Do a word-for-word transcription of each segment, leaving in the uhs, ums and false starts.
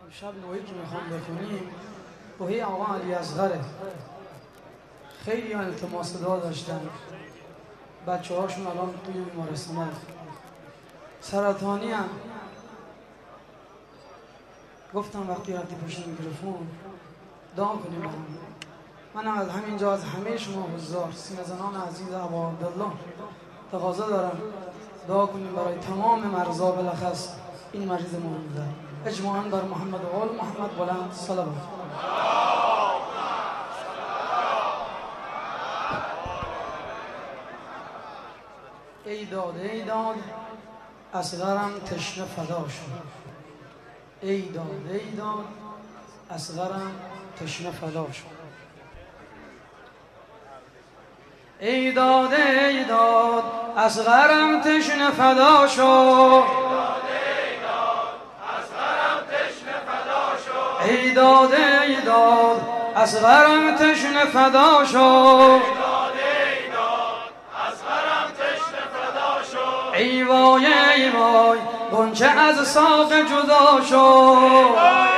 شب نوعی که میخوام بخونیم بوهی آقا علی اصغره. خیلی التماس دعا داشتن، بچه هاشون الان توی بیمارستان هست، سرطانی هم. گفتم وقتی رفتی پشت میکروفون دعا کنیم برام. منم از همینجا از همه شما حضار سینه زنان عزیز ابا عبدالله تقاضا دارم دعا کنیم برای تمام مرضا، بلخص این مریض موعود اجماعاً بر محمد و آل محمد بلند صلوات. ای داد ای داد اصغرم تشنه فدا شد. ای داد ای داد اصغرم تشنه فدا شد. ای داد ای داد اصغرم تشنه فدا شد. ای داد ای داد اصغرم تشنه فدا شد. ای وای ای وای غنچه از ساق جدا شد.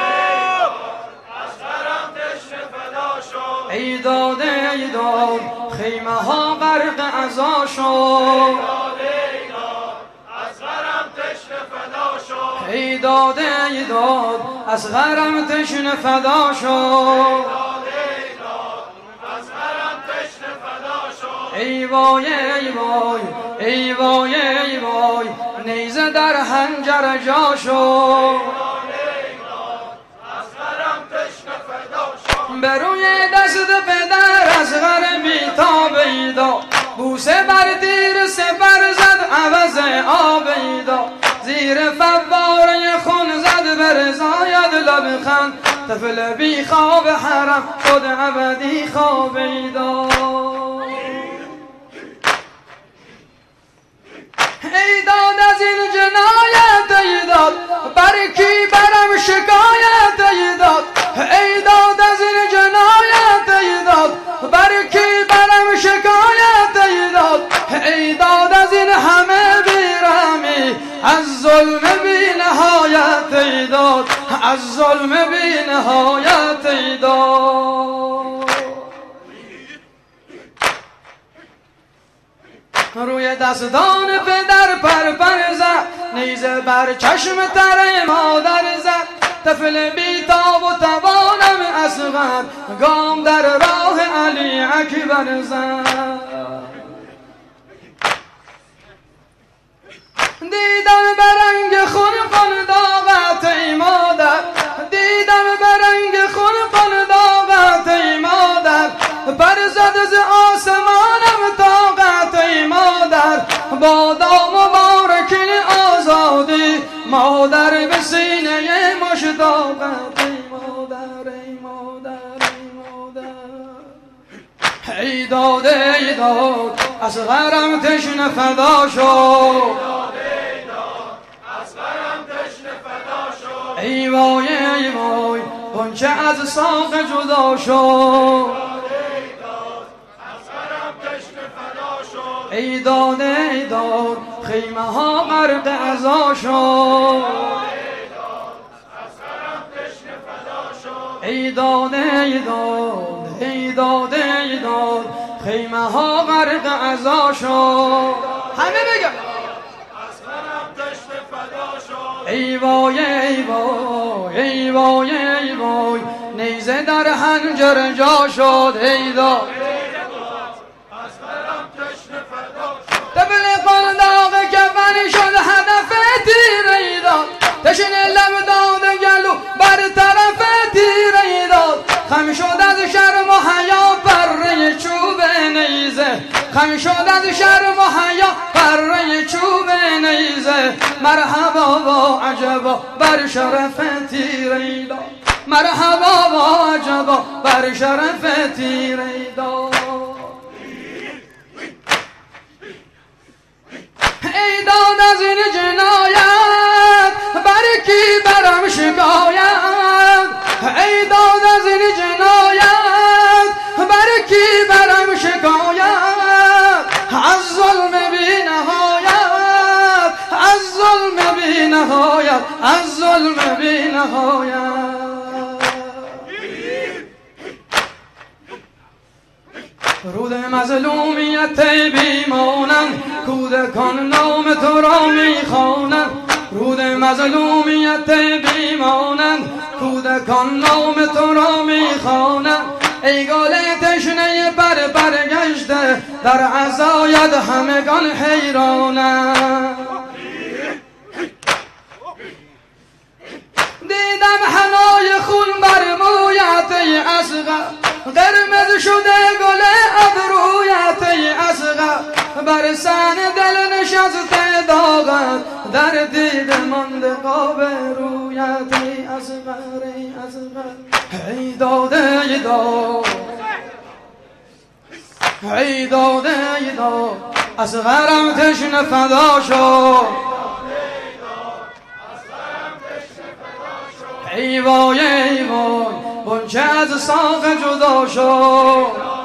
ای داد ای داد خیمه ها غرق عزا شد. ای داد ای داد اصغرم تشنه فدا شد. ای وای ای وای ای وای ای وای نیزه در حنجر جا شد. به روی دست پدر اصغر بی‌تاب داد، بوسه بر تیر سپر زد عوض آب داد. زیر فواره خون زد برزاید لب خند، طفل بی خواب حرم شد ابدی خواب داد. ای داد از این جنایت ای داد بر کی برم شکایت ای داد. ای داد از این جنایت ای داد بر کی برم شکایت ای داد. ای داد از این همه بیرحمی از ظلم بی نهایت ای داد. از ظلم بی نهایت ای داد. روی دستان پدر پر پر زد، نیزه بر چشم تر مادر زد. طفل بی‌تاب و توانم اصغر گام در راه علی اکبر زد. دیدم برنگ خون خون داغت ای مادر، دیدم برنگ خون خون داغت ای مادر. پر زد ز آسمانم طاقت ای مادر، بادا مبارکین آزادی مادر به سینه مشتاقت ای مادر ای مادر ای مادر. ای داد ای داد اصغرم تشنه فدا شد. ای وای ای وای غنچه از ساق جدا شد. ای داد ای داد خیمه ها غرق عزا شد. ای داد ای داد ای داد ای داد خیمه ها غرق عزا شد. همه بگم ای وای ای وای ای وای ای وای نیزه در حنجر جا شد. ای داد طفل قنداق کفن شد هدف تیر ای داد. تشنه لب داد گلو بر طرف تیر ای داد. خم شد از شرم و حیا پره چوب نیزه. خم شد از شرم و حیا پره چوب نیزه. مرحبا و عجبا بر شرف تیر ای داد. مرحبا و عجبا بر شرف تیر ای داد. ای داد از این جنایت بر کی برم شکایت. ای داد از این جنایت بر کی برم شکایت. از ظلم بی نهایت از ظلم بی نهایت نهایت از ظلم بی نهایت. رود مظلومیت بیمانند کودکان نام تو را میخوانند. رود مظلومیت بیمانند کودکان نام تو را میخوانند. ای گل تشنه بر برگشته در عزایت همگان حیرانند. دیدم حنای خون بر مویت ای اصغر، قرمز شده گل ابرویت ای اصغر. بر سن دل نشسته داغت در دیده مانده قاب رویت ای اصغر ای اصغر. ای داده ای داد ای داده ای داد اصغرم تشنه فدا شد. ای وای ای وای غنچه از ساق جدا شد.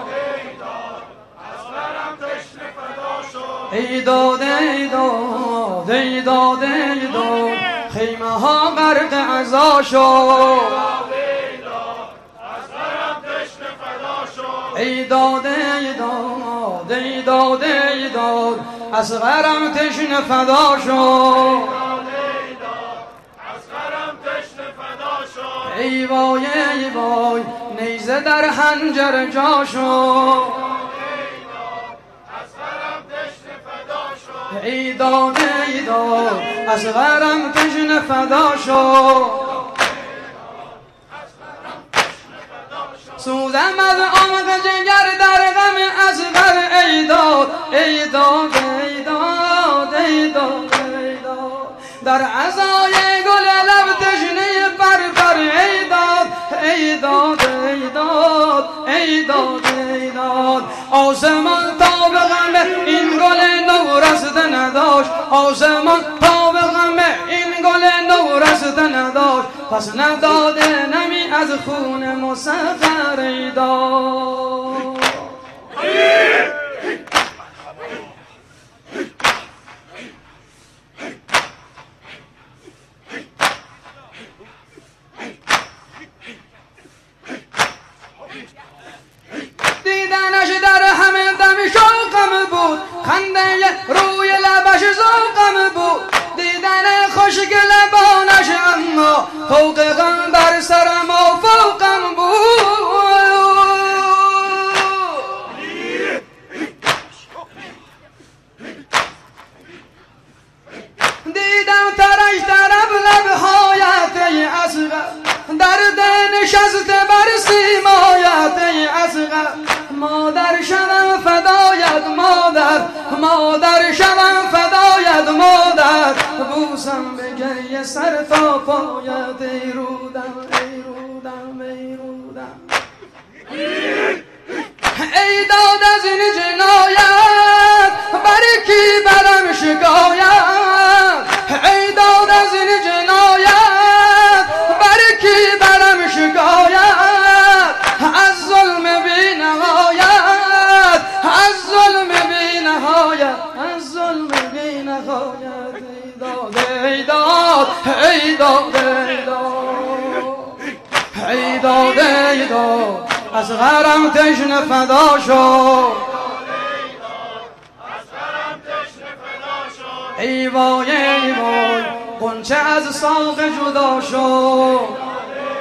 ای داده ای داد ای داده ای داد خیمه ها غرق عزا شد. ای داده ای داد ای داده ای داد اصغرم تشنه فدا شد. ای وای ای وای نیزه در حنجر جا شد. ای داده ای داد اصغرم تشنه فدا شد. سوزم از عمق جگر در غم اصغر. ای داد ای داد ای داد ای داد ای داد در عزای گل لب تشنه بر بر. ای داد ای داد ای داد ای داد ای داد آسمان تا به غم این گل نو رسته نداشت. آسمان تا به غم این گل نو رسته نداشت. پس نداده نمی از خون مسخر. ای داد دیدنش در همه دم شوقم بود، خنده روی لبش ذوقم بود. دیدن خشک لبانش اما فوق غم بر سرم و فوقم بود. دیدم ترش طرف لبهایت ای اصغر، درد نشسته بر سیمایت ای اصغر. مادر شوم فدایت مادر، مادر شوم فدایت مادر. بوسم به گریه سر تا پایت ای رودم ای رودم ای رودم. ای داد از این جنایت بر کی برم شکایت. ای داد از این جنایت بر کی برم شکایت. از ظلم بی نهایت از ظلم بی نهایت از ظلم بی نهایت. ای داد ای داد ای داد ای داد ای داد ای داد اصغرم تشنه فدا شد. ای وای ای وای غنچه از ساق جدا شد.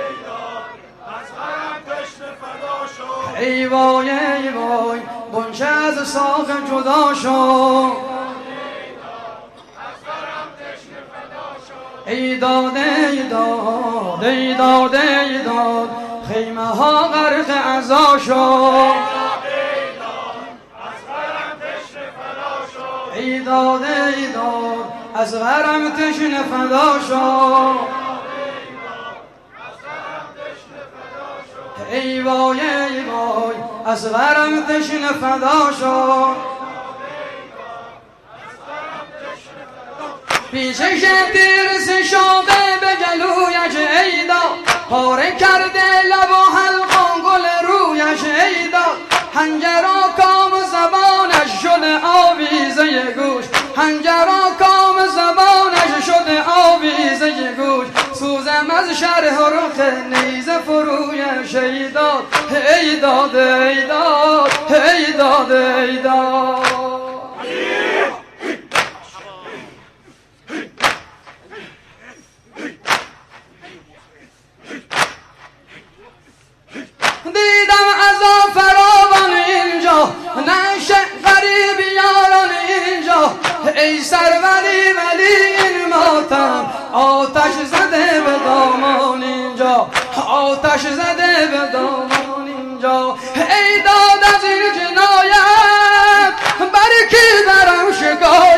ای وای ای وای غنچه از ساق جدا شد. ای داد ای داد ای داد ای داد خیمه ها غرق عزا شد. ای داد ای داد اصغرم تشنه فدا شد. ای وای ای وای اصغرم تشنه فدا شد. پیشش تیرس شاقه به گلویش ای داد. پاره کرده لب و حلقان گل رویش ای داد. حنجرا کام زبانش شده آویزه گوش. حنجرا کام زبانش شده آویزه شرح رخ نیزه فروی شیداد ای داد ای داد ای داد ای داد دیدم عذاب فراوان اینجا نشه غریب یاران اینجا ای سروری ولی این ماتم آتش زده به دامان اینجا آتش زده به دامان اینجا ای داد از این جنایت بر کی درم شکایت